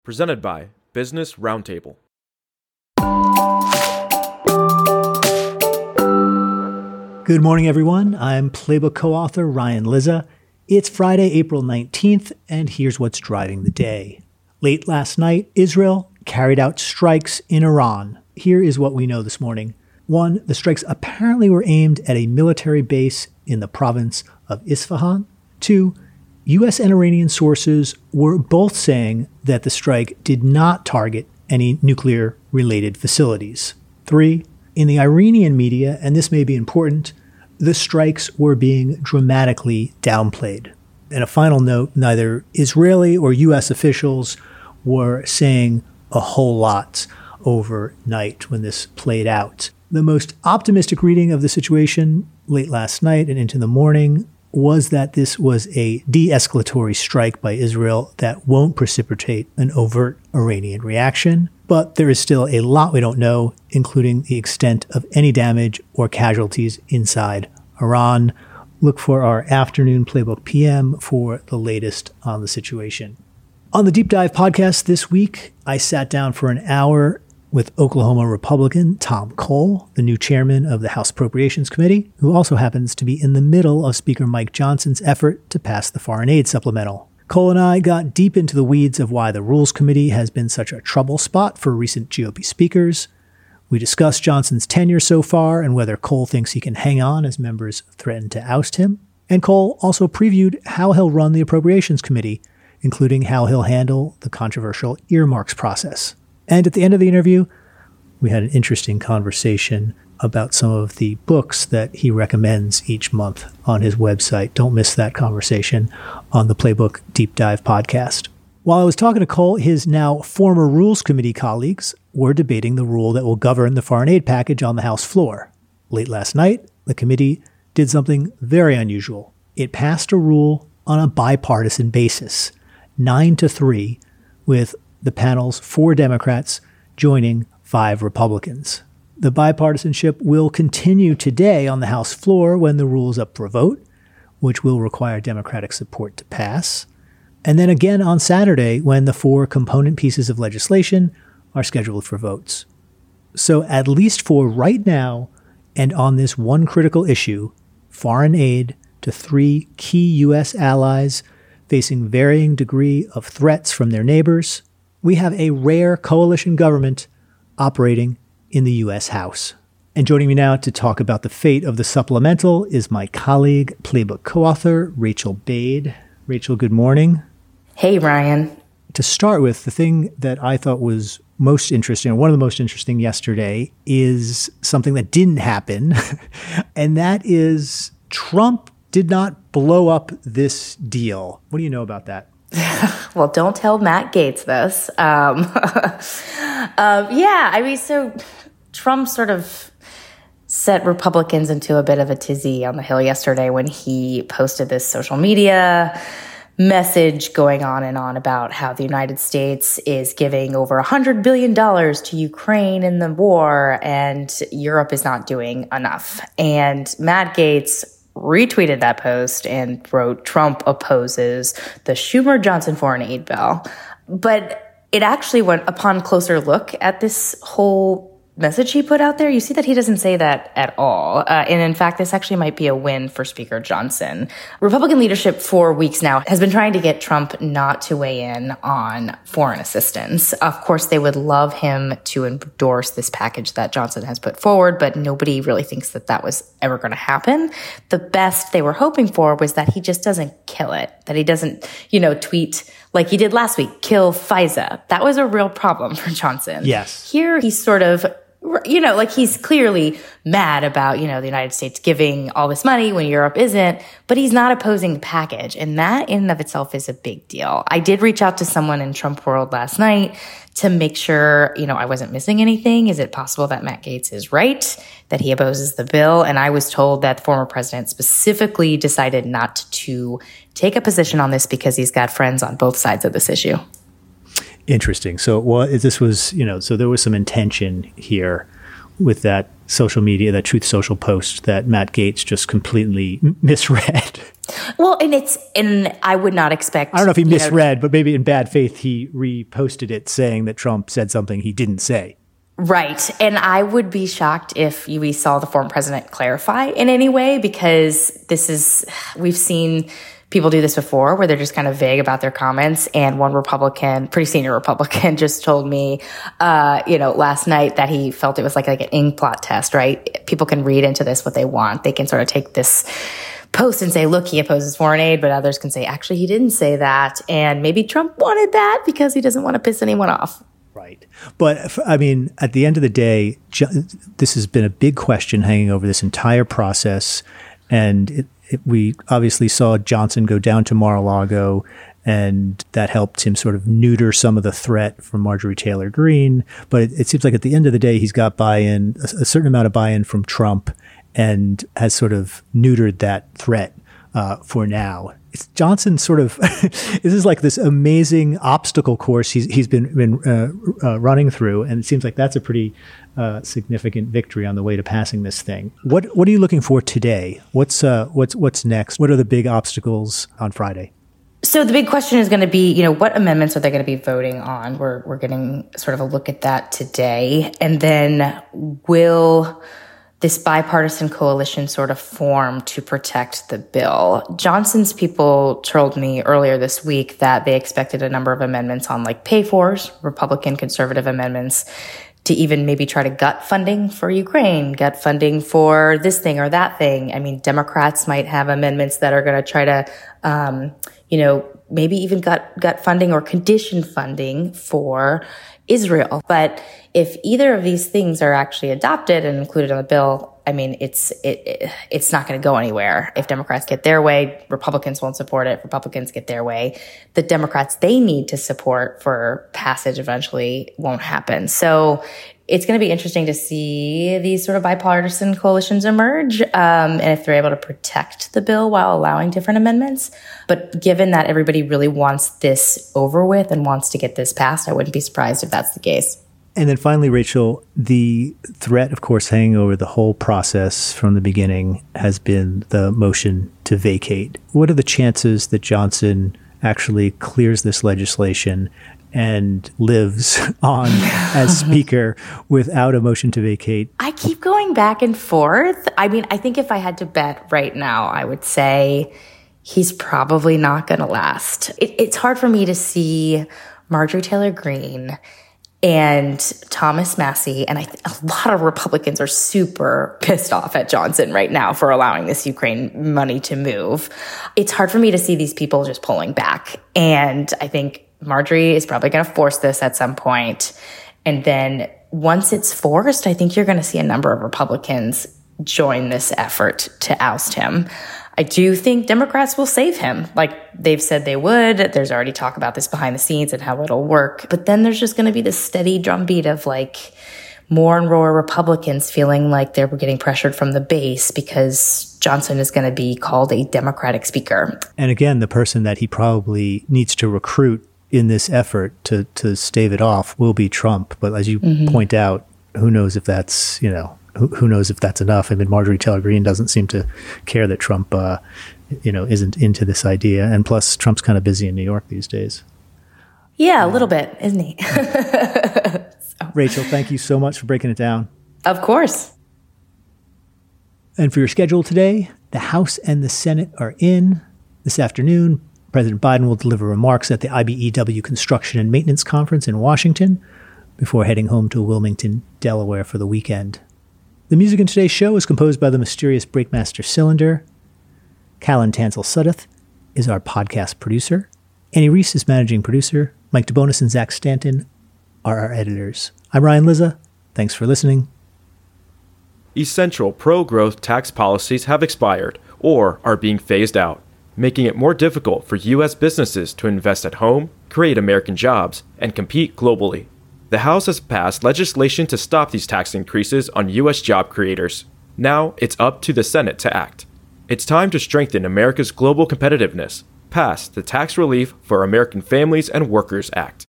Presented by Business Roundtable. Good morning, everyone. I'm Playbook co-author Ryan Lizza. It's Friday, April 19th, and here's what's driving the day. Late last night, Israel carried out strikes in Iran. Here is what we know this morning. 1, the strikes apparently were aimed at a military base in the province of Isfahan. 2, U.S. and Iranian sources were both saying that the strike did not target any nuclear-related facilities. 3, in the Iranian media, and this may be important, the strikes were being dramatically downplayed. And a final note, neither Israeli or U.S. officials were saying a whole lot overnight when this played out. The most optimistic reading of the situation late last night and into the morning was that this was a de-escalatory strike by Israel that won't precipitate an overt Iranian reaction. But there is still a lot we don't know, including the extent of any damage or casualties inside Iran. Look for our afternoon Playbook PM for the latest on the situation. On the Deep Dive podcast this week, I sat down for an hour with Oklahoma Republican Tom Cole, the new chairman of the House Appropriations Committee, who also happens to be in the middle of Speaker Mike Johnson's effort to pass the foreign aid supplemental. Cole and I got deep into the weeds of why the Rules Committee has been such a trouble spot for recent GOP speakers. We discussed Johnson's tenure so far and whether Cole thinks he can hang on as members threaten to oust him. And Cole also previewed how he'll run the Appropriations Committee, including how he'll handle the controversial earmarks process. And at the end of the interview, we had an interesting conversation about some of the books that he recommends each month on his website. Don't miss that conversation on the Playbook Deep Dive podcast. While I was talking to Cole, his now former Rules Committee colleagues were debating the rule that will govern the foreign aid package on the House floor. Late last night, the committee did something very unusual. It passed a rule on a bipartisan basis, 9-3, with the panel's 4 Democrats joining 5 Republicans. The bipartisanship will continue today on the House floor when the rule is up for a vote, which will require Democratic support to pass, and then again on Saturday when the 4 component pieces of legislation are scheduled for votes. So at least for right now, and on this one critical issue, foreign aid to 3 key U.S. allies facing varying degree of threats from their neighbors, we have a rare coalition government operating in the U.S. House. And joining me now to talk about the fate of the supplemental is my colleague, Playbook co-author, Rachel Bade. Rachel, good morning. Hey, Ryan. To start with, the thing that I thought was most interesting, or one of the most interesting yesterday, is something that didn't happen, and that is Trump did not blow up this deal. What do you know about that? Well, don't tell Matt Gaetz this. So Trump sort of set Republicans into a bit of a tizzy on the Hill yesterday when he posted this social media message going on and on about how the United States is giving over $100 billion to Ukraine in the war and Europe is not doing enough. And Matt Gaetz retweeted that post and wrote, Trump opposes the Schumer-Johnson foreign aid bill. But it actually went, upon closer look at this whole message he put out there, you see that he doesn't say that at all. And in fact, this actually might be a win for Speaker Johnson. Republican leadership for weeks now has been trying to get Trump not to weigh in on foreign assistance. Of course, they would love him to endorse this package that Johnson has put forward, but nobody really thinks that that was ever going to happen. The best they were hoping for was that he just doesn't kill it, that he doesn't, tweet like he did last week, kill FISA. That was a real problem for Johnson. Yes. Here he's sort of, he's clearly mad about, the United States giving all this money when Europe isn't, but he's not opposing the package. And that in and of itself is a big deal. I did reach out to someone in Trump world last night to make sure, I wasn't missing anything. Is it possible that Matt Gaetz is right, that he opposes the bill? And I was told that the former president specifically decided not to take a position on this because he's got friends on both sides of this issue. Interesting. So this was, so there was some intention here with that social media, that Truth Social post that Matt Gaetz just completely misread. Well, and I would not expect. I don't know if he misread, but maybe in bad faith he reposted it saying that Trump said something he didn't say. Right. And I would be shocked if we saw the former president clarify in any way, because we've seen people do this before where they're just kind of vague about their comments. And one Republican, pretty senior Republican, just told me, last night that he felt it was like an ink blot test, right? People can read into this what they want. They can sort of take this post and say, look, he opposes foreign aid, but others can say, actually, he didn't say that. And maybe Trump wanted that because he doesn't want to piss anyone off. Right. But I mean, at the end of the day, this has been a big question hanging over this entire process. And we obviously saw Johnson go down to Mar-a-Lago, and that helped him sort of neuter some of the threat from Marjorie Taylor Greene. But it seems like at the end of the day, he's got buy-in, a certain amount of buy-in from Trump, and has sort of neutered that threat for now. Johnson sort of, this is like this amazing obstacle course he's been running through, and it seems like that's a pretty significant victory on the way to passing this thing. What are you looking for today? What's next? What are the big obstacles on Friday? So the big question is going to be, what amendments are they going to be voting on? We're getting sort of a look at that today, and then will this bipartisan coalition sort of form to protect the bill? Johnson's people told me earlier this week that they expected a number of amendments on like pay-fors, Republican conservative amendments, to even maybe try to gut funding for Ukraine, gut funding for this thing or that thing. I mean, Democrats might have amendments that are going to try to, maybe even gut funding or condition funding for Israel. But if either of these things are actually adopted and included on the bill, I mean, it's not going to go anywhere. If Democrats get their way, Republicans won't support it. Republicans get their way, the Democrats they need to support for passage eventually won't happen. So it's going to be interesting to see these sort of bipartisan coalitions emerge, and if they're able to protect the bill while allowing different amendments. But given that everybody really wants this over with and wants to get this passed, I wouldn't be surprised if that's the case. And then finally, Rachel, the threat, of course, hanging over the whole process from the beginning has been the motion to vacate. What are the chances that Johnson actually clears this legislation and lives on as speaker without a motion to vacate? I keep going back and forth. I mean, I think if I had to bet right now, I would say he's probably not going to last. It's hard for me to see Marjorie Taylor Greene and Thomas Massie, and a lot of Republicans are super pissed off at Johnson right now for allowing this Ukraine money to move. It's hard for me to see these people just pulling back. And I think Marjorie is probably going to force this at some point. And then once it's forced, I think you're going to see a number of Republicans join this effort to oust him. I do think Democrats will save him, like they've said they would. There's already talk about this behind the scenes and how it'll work. But then there's just going to be this steady drumbeat of like more and more Republicans feeling like they're getting pressured from the base because Johnson is going to be called a Democratic speaker. And again, the person that he probably needs to recruit in this effort to stave it off will be Trump. But as you point out, who knows if that's, who knows if that's enough? I mean, Marjorie Taylor Greene doesn't seem to care that Trump, isn't into this idea. And plus, Trump's kind of busy in New York these days. Yeah, a little bit, isn't he? Rachel, thank you so much for breaking it down. Of course. And for your schedule today, the House and the Senate are in. This afternoon, President Biden will deliver remarks at the IBEW Construction and Maintenance Conference in Washington before heading home to Wilmington, Delaware for the weekend. The music in today's show is composed by the mysterious Breakmaster Cylinder. Callan Tansel-Sudduth is our podcast producer. Annie Reese is managing producer. Mike DeBonis and Zach Stanton are our editors. I'm Ryan Lizza. Thanks for listening. Essential pro-growth tax policies have expired or are being phased out, making it more difficult for U.S. businesses to invest at home, create American jobs, and compete globally. The House has passed legislation to stop these tax increases on U.S. job creators. Now it's up to the Senate to act. It's time to strengthen America's global competitiveness. Pass the Tax Relief for American Families and Workers Act.